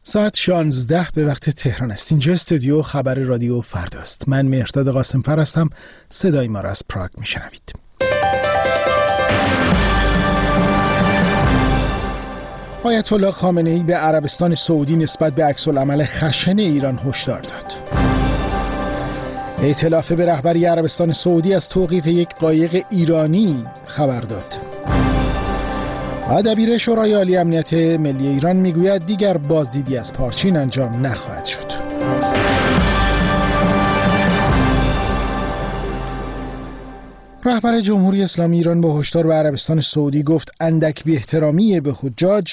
ساعت 16 به وقت تهران است. اینجا استودیو خبر رادیو فرداست. من مهرداد قاسمفر هستم. صدای ما را از پراگ میشنوید. آیت الله خامنه‌ای به عربستان سعودی نسبت به عکس‌العمل خشن ایران هشدار داد. ائتلاف به رهبری عربستان سعودی از توقیف یک قایق ایرانی خبر داد. دبیر شورای عالی امنیت ملی ایران میگوید دیگر بازدیدی از پارچین انجام نخواهد شد. رهبر جمهوری اسلامی ایران با هشدار به عربستان سعودی گفت اندک بی‌احترامی به حجاج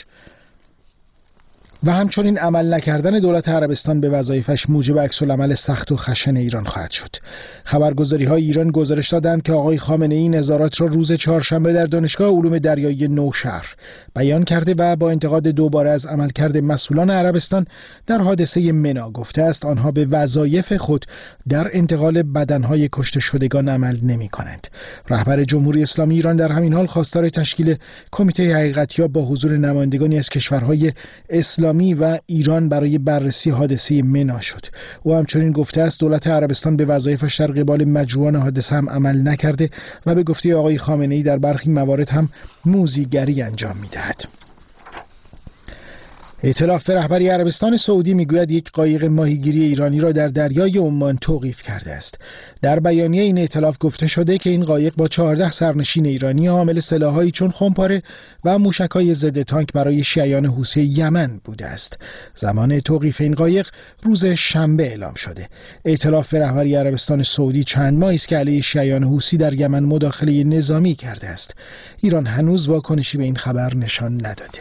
و همچنین عمل نکردن دولت عربستان به وظایفش موجب عکس‌العمل سخت و خشن ایران خواهد شد. خبرگزاری‌های ایران گزارش دادند که آقای خامنه‌ای نظارات را روز چهارشنبه در دانشگاه علوم دریایی نوشهر بیان کرده و با انتقاد دوباره از عملکرد مسئولان عربستان در حادثه منا گفته است آنها به وظایف خود در انتقال بدنهای کشته شدگان عمل نمی‌کنند. رهبر جمهوری اسلامی ایران در همین حال خواستار تشکیل کمیته حقیقتیاب با حضور نمایندگانی از کشورهای اسلامی و ایران برای بررسی حادثه منا شد. او همچنین گفته است دولت عربستان به وظایفش در قبال مجروحان حادثه هم عمل نکرده و به گفته آقای خامنه‌ای در برخی موارد هم موذیگری انجام می‌دهد. ائتلاف به رهبری عربستان سعودی میگوید یک قایق ماهیگیری ایرانی را در دریای عمان توقیف کرده است. در بیانیه این ائتلاف گفته شده که این قایق با 14 سرنشین ایرانی حامل سلاح‌هایی چون خمپاره و موشک‌های ضد تانک برای شیعیان حوثی یمن بوده است. زمان توقیف این قایق روز شنبه اعلام شده. ائتلاف به رهبری عربستان سعودی چند ماهی است که علیه شیعیان حوثی در یمن مداخله نظامی کرده است. ایران هنوز واکنشی به این خبر نشان نداده.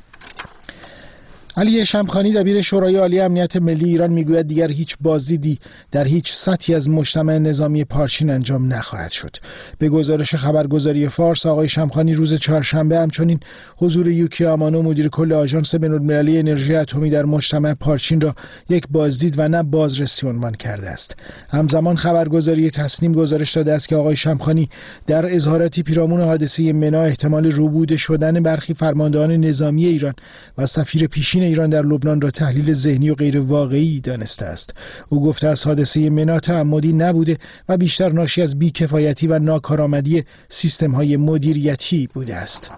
علی شمخانی دبیر شورای عالی امنیت ملی ایران میگوید دیگر هیچ بازدیدی در هیچ سطحی از مجتمع نظامی پارچین انجام نخواهد شد. به گزارش خبرگزاری فارس آقای شمخانی روز چهارشنبه همچنین حضور یوکی آمانو مدیر کل آژانس بین‌المللی انرژی اتمی در مجتمع پارچین را یک بازدید و نه بازرسی عنوان کرده است. همزمان خبرگزاری تسنیم گزارش داده است که آقای شمخانی در اظهاراتی پیرامون حادثه منا احتمال ربوده شدن برخی فرماندهان نظامی ایران و سفیر پیشین ایران در لبنان را تحلیل ذهنی و غیر واقعی دانسته است. او گفته است حادثه منا تعمدی نبوده و بیشتر ناشی از بی‌کفایتی و ناکارآمدی سیستم‌های مدیریتی بوده است.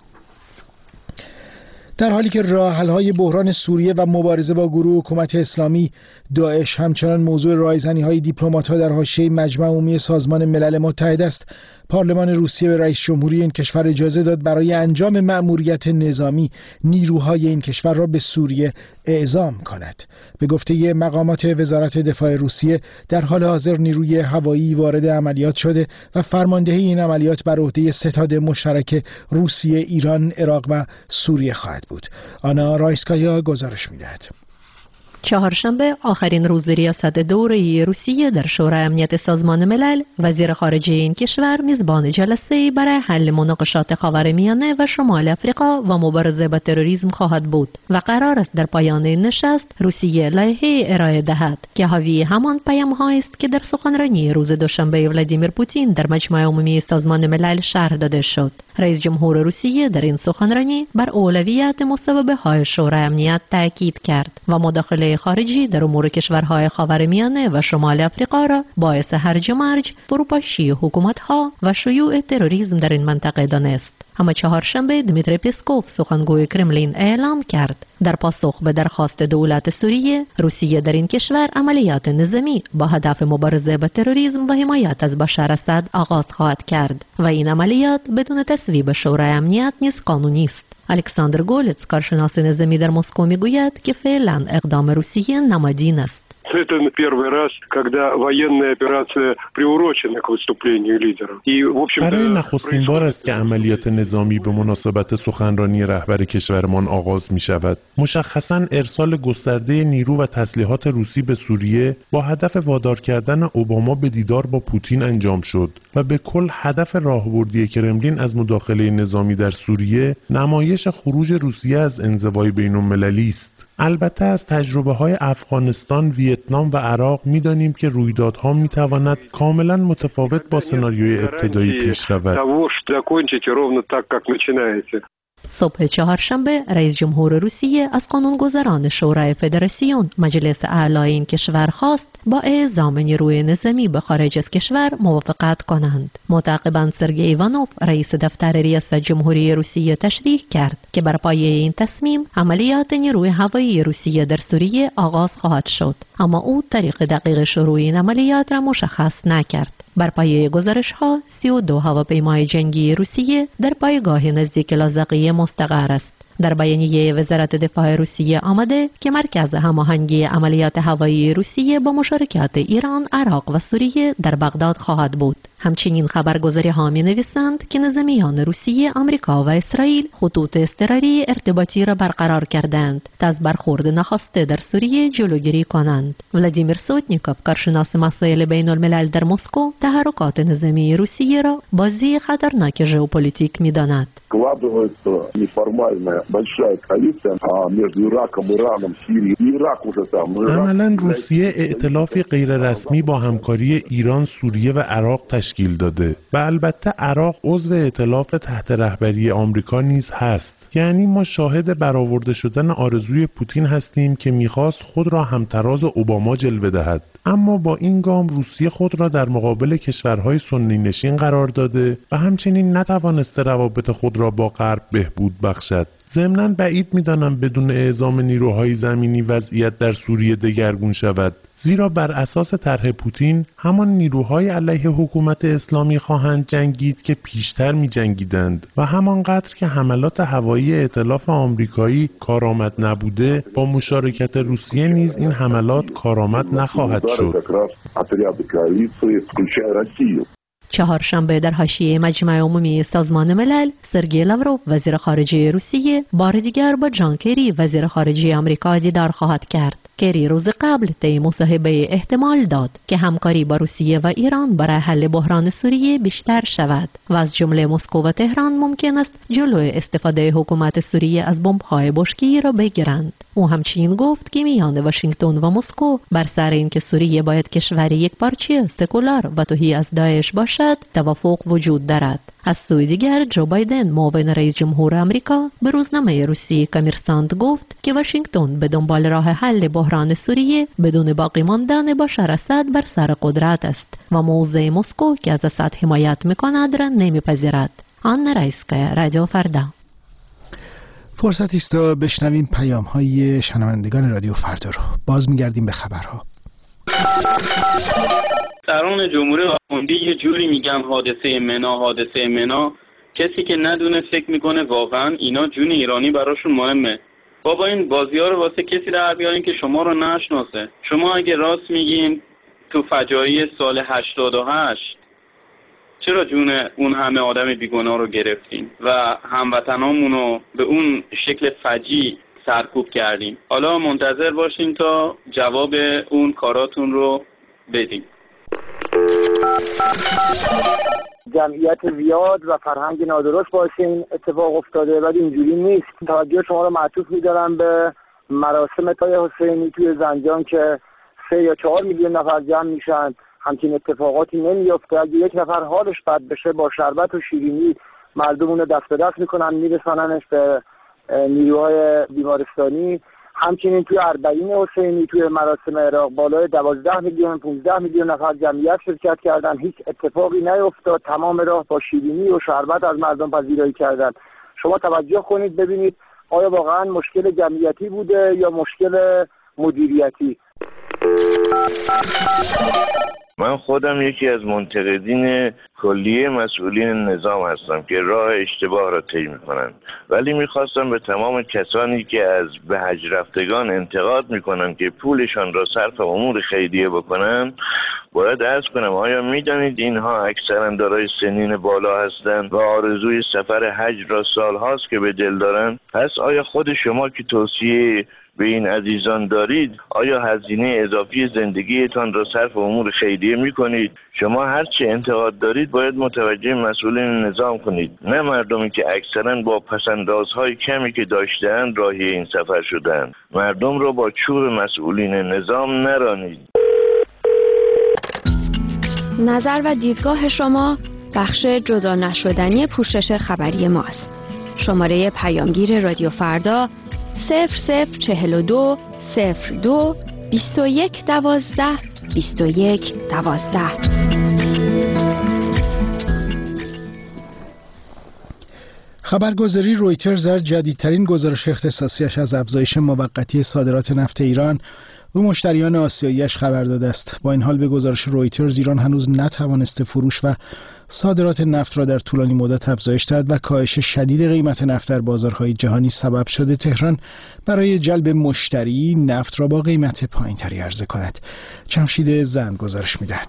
در حالی که راه‌حل‌های بحران سوریه و مبارزه با گروه حکومت اسلامی داعش همچنان موضوع رایزنی‌های دیپلمات‌ها در حاشیه مجمع عمومی سازمان ملل متحد است، پارلمان روسیه به رئیس جمهوری این کشور اجازه داد برای انجام مأموریت نظامی نیروهای این کشور را به سوریه اعزام کند. به گفته مقامات وزارت دفاع روسیه در حال حاضر نیروی هوایی وارد عملیات شده و فرماندهی این عملیات بر عهده ستاد مشترک روسیه، ایران، عراق و سوریه خواهد بود. آنا رایسکایا گزارش می‌دهد. چهارشنبه آخرین روز ریاست دوره روسیه در شورای امنیت سازمان ملل، وزیر خارجه این کشور میزبان جلسه برای حل مناقشات خاورمیانه و شمال افریقا و مبارزه با تروریسم خواهد بود و قرار است در پایان نشست روسیه لایحه ارائه دهد که حاوی همان پیام‌هایی است که در سخنرانی روز دوشنبه ولادیمیر پوتین در مجمع عمومی سازمان ملل شرح داده شد. رئیس جمهور روسیه در این سخنرانی بر اولویت مصوبه‌های شورای امنیت تاکید کرد و مداخله خارجی در امور کشورهای خاورمیانه و شمال افریقا را باعث هرج و مرج، فروپاشی حکومت‌ها و شیوع تروریسم در این منطقه دانست. اما چهارشنبه دمیتری پسکوف سخنگوی کرملین اعلام کرد در پاسخ به درخواست دولت سوریه، روسیه در این کشور عملیات نظامی با هدف مبارزه با تروریسم و حمایت از بشار اسد آغاز خواهد کرد و این عملیات بدون تصویب شورای امنیت نیز قانونی است. الکساندر گولتس کارشناس نظامی در مسکو میگوید که فعلا اقدام روسیه نمادین است. Это первый раз, когда военная операция приурочена к выступлению лидеров. И в общем-то برای نخستین بار است که عملیات نظامی به مناسبت سخنرانی رهبر کشورمان آغاز می شود. مشخصاً ارسال گسترده نیرو و تسلیحات روسی به سوریه با هدف وادار کردن اوباما به دیدار با پوتین انجام شد و به کل هدف راهبردی کرملین از مداخله نظامی در سوریه نمایش خروج روسیه از انزوای بین‌المللی است. البته از تجربه‌های افغانستان، ویتنام و عراق می‌دانیم که رویدادها می‌تواند کاملاً متفاوت با سناریوی ابتدایی پیش رود. صبح چهارشنبه رئیس جمهور روسیه از قانونگذاران شورای فدراسیون مجلس اعلی این کشور خواست با اعزام نیروی نظامی به خارج از کشور موافقت کنند. متعاقباً سرگئی ایوانوف رئیس دفتر ریاست جمهوری روسیه تشریح کرد که بر پایه این تصمیم عملیات نیروی هوایی روسیه در سوریه آغاز خواهد شد، اما او تاریخ دقیق شروع این عملیات را مشخص نکرد. بر پایه گزارش‌ها 32 هواپیمای جنگی روسیه در پایگاه نزدیک لاذقیه مستقر است. در بیانیه وزارت دفاع روسیه آمده که مرکز هماهنگی عملیات هوایی روسیه با مشارکت ایران، عراق و سوریه در بغداد خواهد بود. همچنین خبرگزاری‌ها می‌نویسند که نظامیان روسیه، آمریکا و اسرائیل خطوط اضطراری ارتباطی را برقرار کردند تا از برخورد ناخواسته در سوریه جلوگیری کنند. ولادیمیر سوتنیکوف، کارشناس مسائل بین الملل در مسکو، تحرکات نظامی روسیه را بازی خطرناک ژئوپلیتیک می‌داند. Складывается неформальная большая коалиция между Ираком, Ираном, Сирией. Ирак уже там. عملاً روسیه ائتلافی غیررسمی با همکاری ایران، سوریه و عراق تشکیل داده و البته عراق عضو ائتلاف تحت رهبری آمریکا نیز هست. یعنی ما شاهد برآورده شدن آرزوی پوتین هستیم که می‌خواست خود را همتراز اوباما جلوه دهد، اما با این گام روسیه خود را در مقابل کشورهای سنی نشین قرار داده و همچنین نتوانسته روابط خود را با غرب بهبود بخشد. ضمناً بعید می‌دانم بدون اعزام نیروهای زمینی وضعیت در سوریه دگرگون شود، زیرا بر اساس طرح پوتین همان نیروهای علیه حکومت اسلامی خواهند جنگید که پیشتر می‌جنگیدند و همانقدر که حملات هوایی ائتلاف آمریکایی کارآمد نبوده، با مشارکت روسیه نیز این حملات کارآمد نخواهد شد. چهارشنبه در حاشیه مجمع عمومی سازمان ملل، سرگئی لاوروف وزیر خارجه روسیه بار دیگر با جان کری وزیر خارجه آمریکا دیدار خواهد کرد. کری روز قبل طی مصاحبه احتمال داد که همکاری با روسیه و ایران برای حل بحران سوریه بیشتر شود و از جمله مسکو و تهران ممکن است جلوی استفاده حکومت سوریه از بمب‌های بشکی را بگیرند. او همچنین گفت که میان واشنگتن و مسکو بر سر اینکه سوریه باید کشوری یکپارچه، سکولار و تهی از داعش باشد توافق وجود دارد. از سوی دیگر جو بایدن، معاون رئیس جمهور آمریکا، به روزنامه روسی کامرسانت گفت که واشنگتن به دنبال راه حل بحران سوریه بدون باقی ماندن بشار اسد بر سر قدرت است و موضع مسکو که از اسد حمایت می‌کند را نمی‌پذیرد. آن رایسکایا، رادیو فردا. فرصتی است تا بشنویم پیام‌های شنوندگان رادیو فردا رو. باز می‌گردیم به خبرها. سران جمهوری آخوندی یه جوری میگن حادثه منا، کسی که ندونه فکر میکنه واقعا اینا جون ایرانی براشون مهمه. بابا این بازی‌ها رو واسه کسی در بیارین که شما رو نشناسه. شما اگه راست میگین تو فجایع سال 88 چرا جون اون همه آدم بیگناه رو گرفتین و هموطنامون رو به اون شکل فجیع سرکوب کردیم؟ حالا منتظر باشین تا جواب اون کاراتون رو بدیم. جمعیت زیاد و فرهنگ نادرست باشه این اتفاق افتاده، ولی اینجوری نیست. توجه شما رو معطوف می‌دارم به مراسم تای حسینی توی زنجان که 3 یا 4 میلیون نفر جمع میشن. همچین اتفاقاتی نمیفته. اگه یک نفر حالش بد بشه با شربت و شیرینی مردمون رو دست به دست میکنن، میرساننش به نیروهای بیمارستانی. همچنین توی اربعین حسینی توی مراسم عراق بالای 12 میلیون 15 میلیون نفر جمعیت شرکت کردن، هیچ اتفاقی نیفتاد. تمام راه با شیرینی و شربت از مردم پذیرایی کردن. شما توجه کنید ببینید آیا واقعا مشکل جمعیتی بوده یا مشکل مدیریتی. من خودم یکی از منتقدین کلیه مسئولین نظام هستم که راه اشتباه را طی می‌کنند، ولی می‌خواستم به تمام کسانی که از به حج رفتگان انتقاد می‌کنند که پولشان را صرف امور خیریه بکنند باید عرض کنم آیا می‌دانید اینها اکثرا دارای سنین بالا هستند و آرزوی سفر حج را سال‌هاست که به دل دارند؟ پس آیا خود شما که توصیه به این عزیزان دارید آیا هزینه اضافی زندگیتان را صرف امور خیریه می‌کنید؟ شما هر چه انتقاد دارید باید متوجه مسئولین نظام کنید، نه مردمی که اکثرا با پس‌اندازهای کمی که داشته‌اند راهی این سفر شدند. مردم را با چوب مسئولین نظام نرانید. نظر و دیدگاه شما بخش جدا نشدنی پوشش خبری ماست. شماره پیامگیر رادیو فردا 0042 02 21 12 21 12. خبرگزاری رویترز در جدیدترین گزارش اختصاصیش از افزایش موقتی صادرات نفت ایران به مشتریان آسیایی‌اش خبر داده است. با این حال به گزارش رویترز ایران هنوز نتوانسته فروش و صادرات نفت را در طولانی مدت افزایش دهد و کاهش شدید قیمت نفت در بازارهای جهانی سبب شده تهران برای جلب مشتری نفت را با قیمت پایین‌تری عرضه کند. جمشید زند گزارش می‌دهد.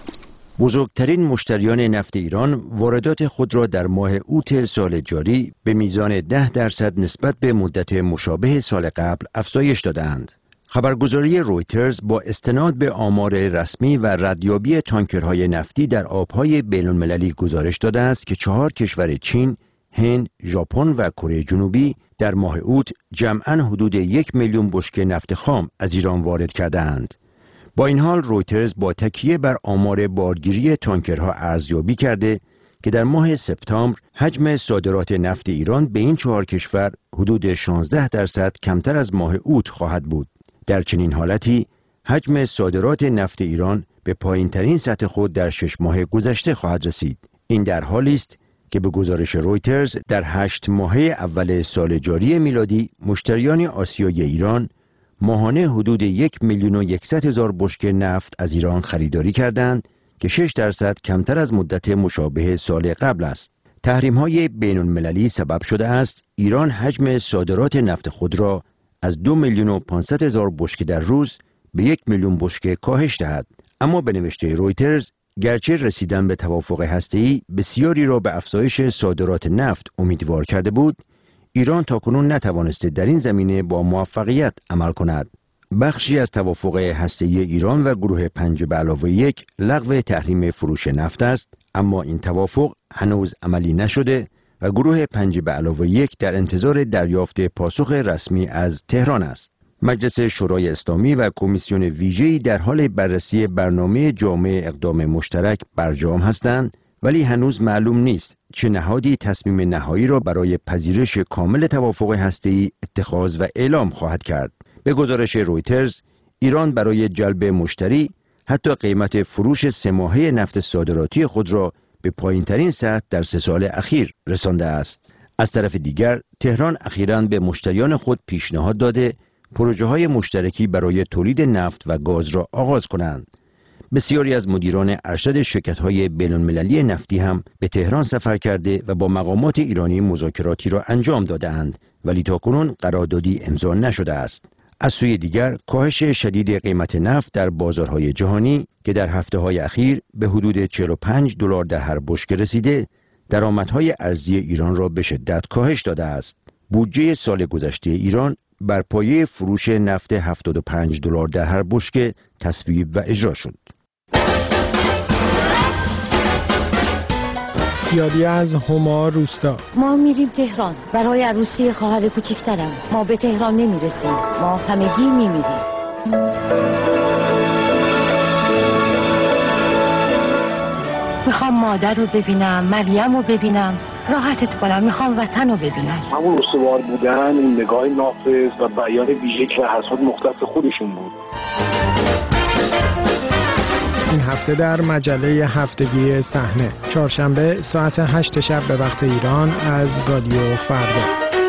بزرگترین مشتریان نفت ایران واردات خود را در ماه اوت سال جاری به میزان 10% نسبت به مدت مشابه سال قبل افزایش دادند. خبرگزاری رویترز با استناد به آمار رسمی و ردیابی تانکرهای نفتی در آبهای بین‌المللی گزارش داده است که 4 کشور چین، هند، ژاپن و کره جنوبی در ماه اوت جمعاً حدود 1 میلیون بشکه نفت خام از ایران وارد کردند. با این حال رویترز با تکیه بر آمار بارگیری تانکرها ارزیابی کرده که در ماه سپتامبر حجم صادرات نفت ایران به این 4 کشور حدود 16% کمتر از ماه اوت خواهد بود. در چنین حالتی حجم صادرات نفت ایران به پایین‌ترین سطح خود در 6 ماه گذشته خواهد رسید. این در حالی است که به گزارش رویترز در 8 ماهه اول سال جاری میلادی مشتریان آسیایی ایران ماهانه حدود 1,100,000 بشکه نفت از ایران خریداری کردند که 6% کمتر از مدت مشابه سال قبل است. تحریم‌های بین‌المللی سبب شده است ایران حجم صادرات نفت خود را از 2,500,000 بشکه در روز به 1 میلیون بشکه کاهش دهد. اما به نوشته رویترز گرچه رسیدن به توافق هسته‌ای بسیاری را به افزایش صادرات نفت امیدوار کرده بود، ایران تاکنون نتوانسته در این زمینه با موفقیت عمل کند. بخشی از توافق هسته‌ای ایران و گروه 5+1 لغو تحریم فروش نفت است، اما این توافق هنوز عملی نشده و گروه 5+1 در انتظار دریافت پاسخ رسمی از تهران است. مجلس شورای اسلامی و کمیسیون ویژه‌ای در حال بررسی برنامه جامع اقدام مشترک برجام هستند، ولی هنوز معلوم نیست چه نهادی تصمیم نهایی را برای پذیرش کامل توافق هسته‌ای اتخاذ و اعلام خواهد کرد. به گزارش رویترز ایران برای جلب مشتری حتی قیمت فروش 3 ماهه نفت صادراتی خود را به پایین‌ترین سطح در 3 سال اخیر رسانده است. از طرف دیگر تهران اخیراً به مشتریان خود پیشنهاد داده پروژه‌های مشترکی برای تولید نفت و گاز را آغاز کنند. بسیاری از مدیران ارشد شرکت‌های بین‌المللی نفتی هم به تهران سفر کرده و با مقامات ایرانی مذاکراتی را انجام داده‌اند، ولی تاکنون قراردادی امضا نشده است. از سوی دیگر کاهش شدید قیمت نفت در بازارهای جهانی که در هفته‌های اخیر به حدود $45 در هر بشکه رسیده، درآمدهای ارزی ایران را به شدت کاهش داده است. بودجه سال گذشته ایران بر پایه فروش نفت $75 در هر بشکه تصویب و اجرا شد. یادی از هما روستا. ما میریم تهران برای عروسی خواهر کوچیکترم. ما به تهران نمیرسیم، ما همگی میمیریم. میخوام مادر رو ببینم، مریم رو ببینم، راحتت کنم، میخوام وطن رو ببینم. همون استوار بودن، اون نگاه نافذ و بیان ویژه که حساد مختص خودشون بود. این هفته در مجله هفتگی صحنه، چهارشنبه ساعت 8 شب به وقت ایران از رادیو فردا.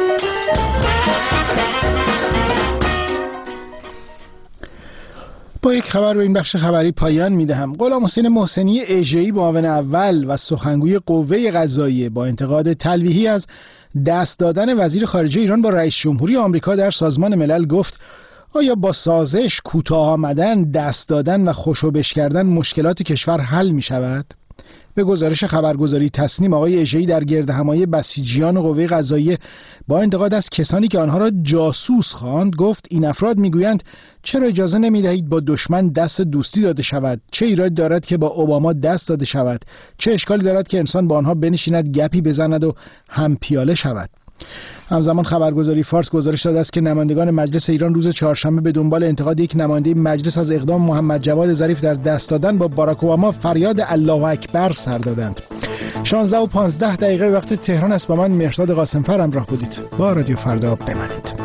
با یک خبر به این بخش خبری پایان میدهم. غلام حسین محسنی اژه‌ای معاون اول و سخنگوی قوه قضاییه با انتقاد تلویحی از دست دادن وزیر خارجه ایران با رئیس جمهوری آمریکا در سازمان ملل گفت آیا با سازش، کوتاه آمدن، دست دادن و خوشوبش کردن مشکلات کشور حل می شود؟ به گزارش خبرگزاری تصنیم آقای اژه‌ای در گردهمایی بسیجیان قوه قضاییه با انتقاد از کسانی که آنها را جاسوس خواند گفت این افراد میگویند چرا اجازه نمیدهید با دشمن دست دوستی داده شود؟ چه ایرادی دارد که با اوباما دست داده شود؟ چه اشکالی دارد که انسان با آنها بنشیند گپی بزند و هم پیاله شود؟ همزمان خبرگزاری فارس گزارش داده است که نمایندگان مجلس ایران روز چهارشنبه به دنبال انتقاد یک نماینده مجلس از اقدام محمد جواد ظریف در دست دادن با باراک اوباما فریاد الله اکبر سر دادند. 16:15 وقت تهران است. با من مهرداد قاسمفر همراه بودید. با رادیو فردا بمانید.